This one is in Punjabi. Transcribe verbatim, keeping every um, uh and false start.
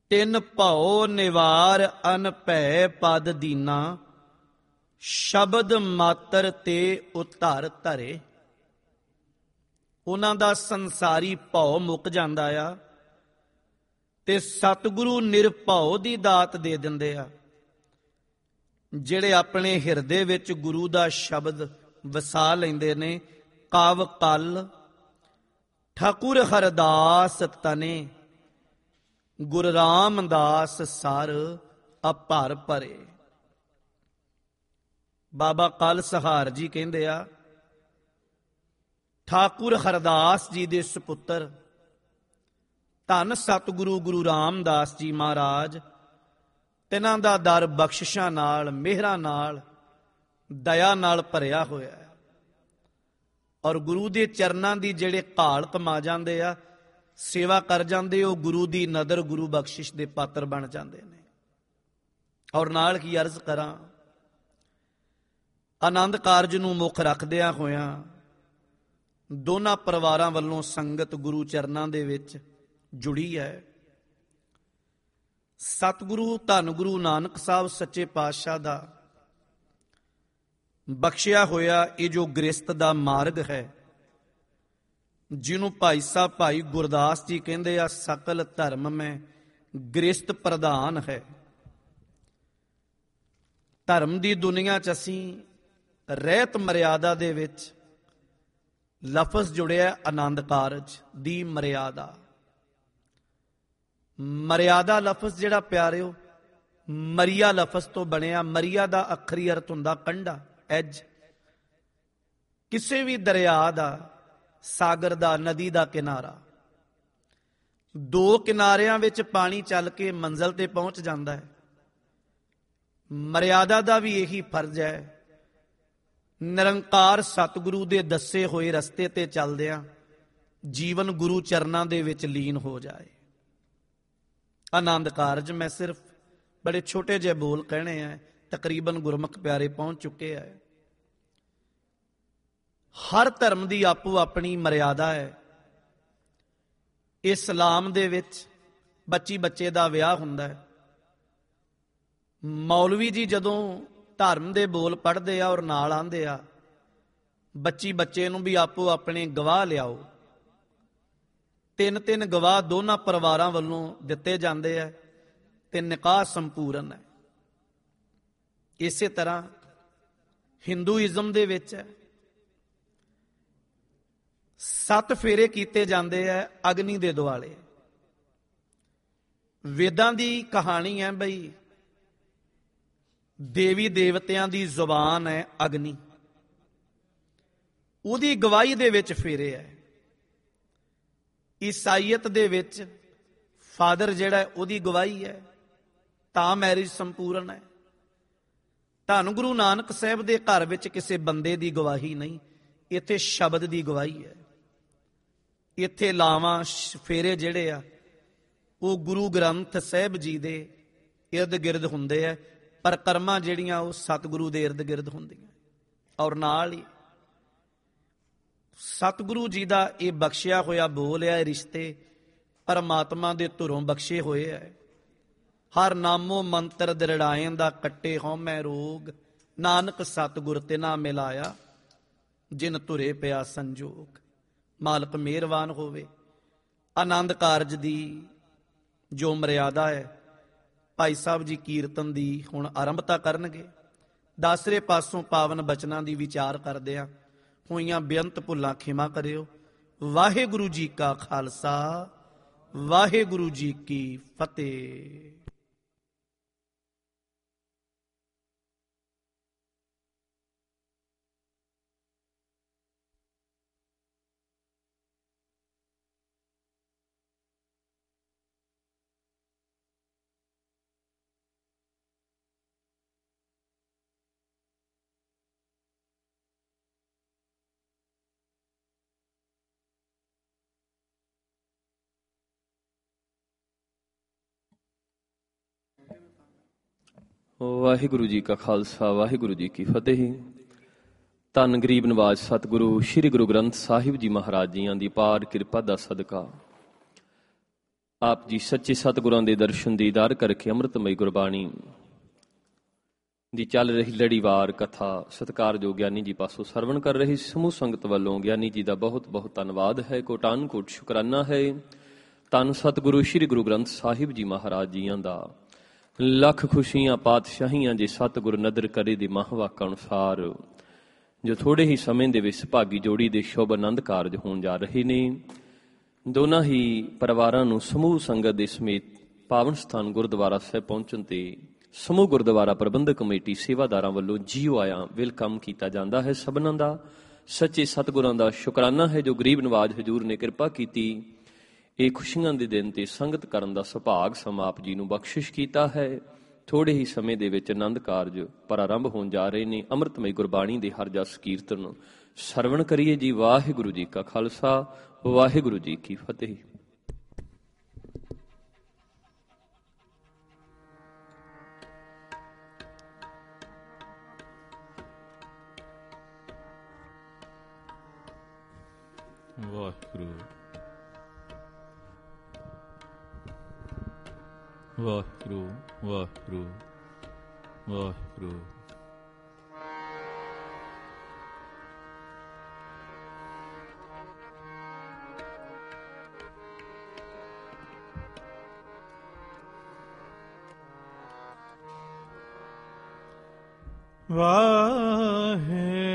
ਤਿੰਨ ਭਉ ਨਿਵਾਰ ਅਨਭੈ ਪਦ ਦੀਨਾ, ਸ਼ਬਦ ਮਾਤਰ ਤੇ ਉਧਰ ਧਰੇ। ਉਹਨਾਂ ਦਾ ਸੰਸਾਰੀ ਭਉ ਮੁੱਕ ਜਾਂਦਾ ਆ ਤੇ ਸਤਿਗੁਰੂ ਨਿਰਭਉ ਦੀ ਦਾਤ ਦੇ ਦਿੰਦੇ ਆ। ਜਿਹੜੇ ਆਪਣੇ ਹਿਰਦੇ ਵਿੱਚ ਗੁਰੂ ਦਾ ਸ਼ਬਦ ਵਸਾ ਲੈਂਦੇ ਨੇ, ਕਵ ਕਲ ਠਾਕੁਰ ਹਰਦਾਸ ਤਨੇ, ਗੁਰੂ ਰਾਮਦਾਸ ਸਰ ਅਭਰ ਭਰੇ। ਬਾਬਾ ਕਲ ਸਹਾਰ ਜੀ ਕਹਿੰਦੇ ਆ, ਠਾਕੁਰ ਹਰਦਾਸ ਜੀ ਦੇ ਸੁਪੁੱਤਰ ਧੰਨ ਸਤਿਗੁਰੂ ਗੁਰੂ ਰਾਮਦਾਸ ਜੀ ਮਹਾਰਾਜ, ਤਿਨਾਂ ਦਾ ਦਰ ਬਖਸ਼ਿਸ਼ਾਂ ਨਾਲ, ਮਿਹਰਾਂ ਨਾਲ, ਦਇਆ ਨਾਲ ਭਰਿਆ ਹੋਇਆ ਹੈ। ਔਰ ਗੁਰੂ ਦੇ ਚਰਨਾਂ ਦੀ ਜਿਹੜੇ ਘਾਲ ਕਮਾ ਜਾਂਦੇ ਆ, ਸੇਵਾ ਕਰ ਜਾਂਦੇ, ਉਹ ਗੁਰੂ ਦੀ ਨਦਰ, ਗੁਰੂ ਬਖਸ਼ਿਸ਼ ਦੇ ਪਾਤਰ ਬਣ ਜਾਂਦੇ ਨੇ। ਔਰ ਨਾਲ ਕੀ ਅਰਜ਼ ਕਰਾਂ, ਆਨੰਦ ਕਾਰਜ ਨੂੰ ਮੁੱਖ ਰੱਖਦਿਆਂ ਹੋਇਆਂ ਦੋਨਾਂ ਪਰਿਵਾਰਾਂ ਵੱਲੋਂ ਸੰਗਤ ਗੁਰੂ ਚਰਨਾਂ ਦੇ ਵਿੱਚ ਜੁੜੀ ਹੈ। ਸਤਿਗੁਰੂ ਧੰਨ ਗੁਰੂ ਨਾਨਕ ਸਾਹਿਬ ਸੱਚੇ ਪਾਤਸ਼ਾਹ ਦਾ ਬਖਸ਼ਿਆ ਹੋਇਆ ਇਹ ਜੋ ਗ੍ਰਸਤ ਦਾ ਮਾਰਗ ਹੈ, ਜਿਹਨੂੰ ਭਾਈ ਸਾਹਿਬ ਭਾਈ ਗੁਰਦਾਸ ਜੀ ਕਹਿੰਦੇ ਆ, ਸਕਲ ਧਰਮ ਮੈਂ ਗ੍ਰਸਤ ਪ੍ਰਧਾਨ ਹੈ। ਧਰਮ ਦੀ ਦੁਨੀਆ 'ਚ ਅਸੀਂ ਰਹਿਤ ਮਰਿਆਦਾ ਦੇ ਵਿੱਚ ਲਫ਼ਜ਼ ਜੁੜਿਆ ਆਨੰਦ ਕਾਰਜ ਦੀ ਮਰਿਆਦਾ। ਮਰਿਆਦਾ ਲਫ਼ਜ਼ ਜਿਹੜਾ ਪਿਆਰਿਓ ਮਰੀਆ ਲਫ਼ਜ਼ ਤੋਂ ਬਣਿਆ। ਮਰੀਆ ਦਾ ਅੱਖਰੀ ਅਰਥ ਹੁੰਦਾ ਕੰਢਾ, ਐਜ। ਕਿਸੇ ਵੀ ਦਰਿਆ ਦਾ, ਸਾਗਰ ਦਾ, ਨਦੀ ਦਾ ਕਿਨਾਰਾ, ਦੋ ਕਿਨਾਰਿਆਂ ਵਿੱਚ ਪਾਣੀ ਚੱਲ ਕੇ ਮੰਜ਼ਲ ਤੇ ਪਹੁੰਚ ਜਾਂਦਾ ਹੈ। ਮਰਿਆਦਾ ਦਾ ਵੀ ਇਹੀ ਫਰਜ਼ ਹੈ, ਨਿਰੰਕਾਰ ਸਤਿਗੁਰੂ ਦੇ ਦੱਸੇ ਹੋਏ ਰਸਤੇ ਤੇ ਚੱਲਦਿਆਂ ਜੀਵਨ ਗੁਰੂ ਚਰਨਾਂ ਦੇ ਵਿੱਚ ਲੀਨ ਹੋ ਜਾਏ। ਆਨੰਦ ਕਾਰਜ ਮੈਂ ਸਿਰਫ ਬੜੇ ਛੋਟੇ ਜਿਹੇ ਬੋਲ ਕਹਿਣੇ ਆ, ਤਕਰੀਬਨ ਗੁਰਮੁਖ ਪਿਆਰੇ ਪਹੁੰਚ ਚੁੱਕੇ ਆ। ਹਰ ਧਰਮ ਦੀ ਆਪੋ ਆਪਣੀ ਮਰਿਆਦਾ ਹੈ। ਇਸਲਾਮ ਦੇ ਵਿੱਚ ਬੱਚੀ ਬੱਚੇ ਦਾ ਵਿਆਹ ਹੁੰਦਾ ਹੈ। ਮੌਲਵੀ ਜੀ ਜਦੋਂ ਧਰਮ ਦੇ ਬੋਲ ਪੜ੍ਹਦੇ ਆ ਔਰ ਨਾਲ ਆਂਦੇ ਆ, ਬੱਚੀ ਬੱਚੇ ਨੂੰ ਵੀ ਆਪੋ ਆਪਣੇ ਗਵਾਹ ਲਿਆਓ। ਤਿੰਨ ਤਿੰਨ ਗਵਾਹ ਦੋਨਾਂ ਪਰਿਵਾਰਾਂ ਵੱਲੋਂ ਦਿੱਤੇ ਜਾਂਦੇ ਆ ਤੇ ਨਿਕਾਹ ਸੰਪੂਰਨ ਹੈ। ਇਸੇ ਤਰ੍ਹਾਂ ਹਿੰਦੂਇਜ਼ਮ ਦੇ ਵਿੱਚ ਹੈ, ਸੱਤ ਫੇਰੇ ਕੀਤੇ ਜਾਂਦੇ ਆ ਅਗਨੀ ਦੇ ਦੁਆਲੇ। ਵੇਦਾਂ ਦੀ ਕਹਾਣੀ ਹੈ ਬਈ, ਦੇਵੀ ਦੇਵਤਿਆਂ ਦੀ ਜ਼ੁਬਾਨ ਹੈ ਅਗਨੀ, ਉਹਦੀ ਗਵਾਹੀ ਦੇ ਵਿੱਚ ਫੇਰੇ ਹੈ। ਈਸਾਈਅਤ ਦੇ ਵਿੱਚ ਫਾਦਰ ਜਿਹੜਾ ਉਹਦੀ ਗਵਾਹੀ ਹੈ, ਤਾਂ ਮੈਰਿਜ ਸੰਪੂਰਨ ਹੈ। ਧੰਨ ਗੁਰੂ ਨਾਨਕ ਸਾਹਿਬ ਦੇ ਘਰ ਵਿੱਚ ਕਿਸੇ ਬੰਦੇ ਦੀ ਗਵਾਹੀ ਨਹੀਂ, ਇੱਥੇ ਸ਼ਬਦ ਦੀ ਗਵਾਹੀ ਹੈ। ਇੱਥੇ ਲਾਵਾਂ ਫੇਰੇ ਜਿਹੜੇ ਆ ਉਹ ਗੁਰੂ ਗ੍ਰੰਥ ਸਾਹਿਬ ਜੀ ਦੇ ਇਰਦ ਗਿਰਦ ਹੁੰਦੇ ਆ, ਪਰ ਕਰਮਾਂ ਜਿਹੜੀਆਂ ਉਹ ਸਤਿਗੁਰੂ ਦੇ ਇਰਦ ਗਿਰਦ ਹੁੰਦੀਆਂ। ਔਰ ਨਾਲ ਹੀ ਸਤਿਗੁਰੂ ਜੀ ਦਾ ਇਹ ਬਖਸ਼ਿਆ ਹੋਇਆ ਬੋਲ ਹੈ, ਰਿਸ਼ਤੇ ਪਰਮਾਤਮਾ ਦੇ ਧੁਰੋਂ ਬਖਸ਼ੇ ਹੋਏ ਹੈ। ਹਰ ਨਾਮੋ ਮੰਤਰ ਦ੍ਰਿੜਾਏਂ ਦਾ ਕੱਟੇ ਹਉਮੈ ਰੋਗ, ਨਾਨਕ ਸਤਿਗੁਰ ਤੇ ਨਾ ਮਿਲਾਇਆ ਜਿਨ ਧੁਰੇ ਪਿਆ ਸੰਜੋਗ। ਮਾਲਕ ਮਿਹਰਬਾਨ ਹੋਵੇ। ਆਨੰਦ ਕਾਰਜ ਦੀ ਜੋ ਮਰਿਆਦਾ ਹੈ, ਭਾਈ ਸਾਹਿਬ ਜੀ ਕੀਰਤਨ ਦੀ ਹੁਣ ਆਰੰਭਤਾ ਕਰਨਗੇ। ਦਾਸਰੇ ਪਾਸੋਂ ਪਾਵਨ ਬਚਨਾਂ ਦੀ ਵਿਚਾਰ ਕਰਦਿਆਂ ਹੋਈਆਂ ਬੇਅੰਤ ਭੁੱਲਾਂ ਖਿਮਾ ਕਰਿਓ। ਵਾਹਿਗੁਰੂ ਜੀ ਕਾ ਖਾਲਸਾ, ਵਾਹਿਗੁਰੂ ਜੀ ਕੀ ਫਤਿਹ। ਵਾਹਿਗੁਰੂ ਜੀ ਕਾ ਖਾਲਸਾ, ਵਾਹਿਗੁਰੂ ਜੀ ਕੀ ਫਤਿਹ। ਧੰਨ ਗਰੀਬ ਨਵਾਜ ਸਤਿਗੁਰੂ ਸ੍ਰੀ ਗੁਰੂ ਗ੍ਰੰਥ ਸਾਹਿਬ ਜੀ ਮਹਾਰਾਜ ਜੀਆਂ ਦੀ ਅਪਾਰ ਕਿਰਪਾ ਦਾ ਸਦਕਾ ਆਪ ਜੀ ਸੱਚੇ ਸਤਿਗੁਰਾਂ ਦੇ ਦਰਸ਼ਨ ਦੀਦਾਰ ਕਰਕੇ ਅੰਮ੍ਰਿਤਮਈ ਗੁਰਬਾਣੀ ਦੀ ਚੱਲ ਰਹੀ ਲੜੀਵਾਰ ਕਥਾ ਸਤਿਕਾਰਯੋਗ ਗਿਆਨੀ ਜੀ ਪਾਸੋਂ ਸਰਵਣ ਕਰ ਰਹੀ ਸਮੂਹ ਸੰਗਤ ਵੱਲੋਂ ਗਿਆਨੀ ਜੀ ਦਾ ਬਹੁਤ ਬਹੁਤ ਧੰਨਵਾਦ ਹੈ, ਕੋਟਾਨ ਕੋਟ ਸ਼ੁਕਰਾਨਾ ਹੈ। ਧੰਨ ਸਤਿਗੁਰੂ ਸ੍ਰੀ ਗੁਰੂ ਗ੍ਰੰਥ ਸਾਹਿਬ ਜੀ ਮਹਾਰਾਜ ਜੀਆਂ ਦਾ ਲੱਖ ਖੁਸ਼ੀਆਂ ਪਾਤਸ਼ਾਹੀਆਂ ਜੇ ਸਤਿਗੁਰ ਨਦਰ ਕਰੇ ਦੇ ਮਹਾਂਵਾਕ ਅਨੁਸਾਰ ਜੋ ਥੋੜੇ ਹੀ ਸਮੇਂ ਦੇ ਵਿੱਚ ਭਾਗੀ ਜੋੜੀ ਦੇ ਸ਼ੁਭ ਆਨੰਦ ਕਾਰਜ ਹੋਣ ਜਾ ਰਹੇ ਨੇ। ਦੋਨਾਂ ਹੀ ਪਰਿਵਾਰਾਂ ਨੂੰ ਸਮੂਹ ਸੰਗਤ ਦੇ ਸਮੇਤ ਪਾਵਨ ਸਥਾਨ ਗੁਰਦੁਆਰਾ ਸਾਹਿਬ ਪਹੁੰਚਣ ਤੇ ਸਮੂਹ ਗੁਰਦੁਆਰਾ ਪ੍ਰਬੰਧਕ ਕਮੇਟੀ ਸੇਵਾਦਾਰਾਂ ਵੱਲੋਂ ਜੀਓ ਆਇਆਂ ਵੈਲਕਮ ਕੀਤਾ ਜਾਂਦਾ ਹੈ। ਸਭਨਾਂ ਦਾ ਸੱਚੇ ਸਤਿਗੁਰਾਂ ਦਾ ਸ਼ੁਕਰਾਨਾ ਹੈ ਜੋ ਗਰੀਬ ਨਵਾਜ ਹਜ਼ੂਰ ਨੇ ਕਿਰਪਾ ਕੀਤੀ, ਇਹ ਖੁਸ਼ੀਆਂ ਦੇ ਦਿਨ ਤੇ ਸੰਗਤ ਕਰਨ ਦਾ ਸੁਭਾਗ ਸਮਾਂ ਆਪ ਜੀ ਨੂੰ ਬਖਸ਼ਿਸ਼ ਕੀਤਾ ਹੈ। ਥੋੜੇ ਹੀ ਸਮੇਂ ਦੇ ਵਿੱਚ ਆਨੰਦ ਕਾਰਜ ਪ੍ਰਾਰੰਭ ਹੋਣ ਜਾ ਰਹੇ ਨੇ। ਅੰਮ੍ਰਿਤਮਈ ਗੁਰਬਾਣੀ ਦੇ ਹਰ ਜਸ ਕੀਰਤਨ ਸਰਵਣ ਕਰੀਏ ਜੀ। ਵਾਹਿਗੁਰੂ ਜੀ ਕਾ ਖਾਲਸਾ, ਵਾਹਿਗੁਰੂ ਜੀ ਕੀ ਫਤਿਹ। ਵਾਹਿਗੁਰੂ ਵਾਹਿਗੁਰੂ ਵਾਹਿਗੁਰੂ ਵਾਹਿਗੁਰੂ। ਵਾਹਿਗੁਰੂ